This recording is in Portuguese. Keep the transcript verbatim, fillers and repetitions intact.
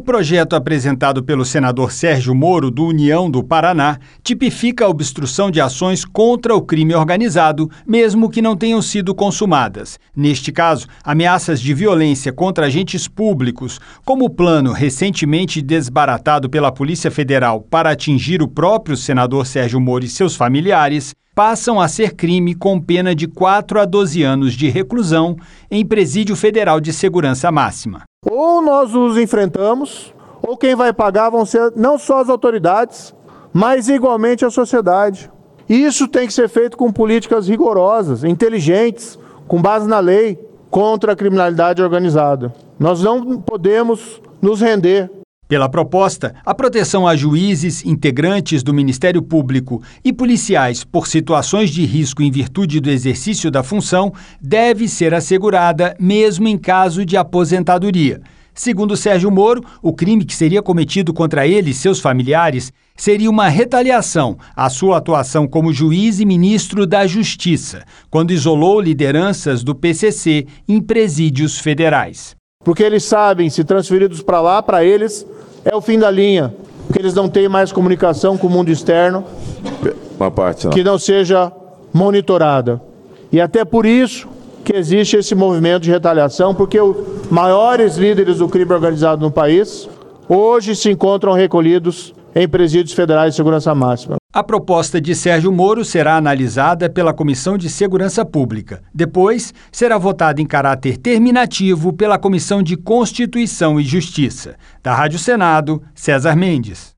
projeto apresentado pelo senador Sérgio Moro, do União do Paraná, tipifica a obstrução de ações contra o crime organizado, mesmo que não tenham sido consumadas. Neste caso, ameaças de violência contra agentes públicos, como o plano recentemente desbaratado pela Polícia Federal para atingir o próprio senador Sérgio Moro e seus familiares, passam a ser crime com pena de quatro a doze anos de reclusão em presídio federal de segurança máxima. Ou nós os enfrentamos, ou quem vai pagar vão ser não só as autoridades, mas igualmente a sociedade. E isso tem que ser feito com políticas rigorosas, inteligentes, com base na lei, contra a criminalidade organizada. Nós não podemos nos render. Pela proposta, a proteção a juízes, integrantes do Ministério Público e policiais por situações de risco em virtude do exercício da função deve ser assegurada mesmo em caso de aposentadoria. Segundo Sérgio Moro, o crime que seria cometido contra ele e seus familiares seria uma retaliação à sua atuação como juiz e ministro da Justiça, quando isolou lideranças do P C C em presídios federais. Porque eles sabem, se transferidos para lá, para eles é o fim da linha, porque eles não têm mais comunicação com o mundo externo, uma parte, não. que não seja monitorada. E até por isso que existe esse movimento de retaliação, porque os maiores líderes do crime organizado no país hoje se encontram recolhidos em presídios federais de segurança máxima. A proposta de Sérgio Moro será analisada pela Comissão de Segurança Pública. Depois, será votada em caráter terminativo pela Comissão de Constituição e Justiça. Da Rádio Senado, César Mendes.